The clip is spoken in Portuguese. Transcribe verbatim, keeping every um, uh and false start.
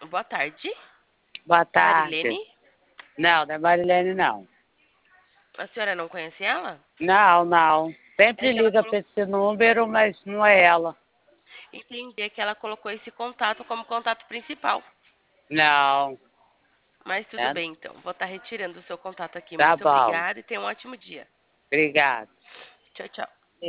Boa tarde, Boa tarde. Marilene. Não, não é Marilene, não. A senhora não conhece ela? Não, não. É Sempre que ela liga colocou. para esse número, mas não é ela. Entendi é que ela colocou esse contato como contato principal. Não. Mas tudo É? bem, então. Vou estar retirando o seu contato aqui. Tá Muito bom. obrigada e tenha um ótimo dia. Obrigada. Tchau, tchau.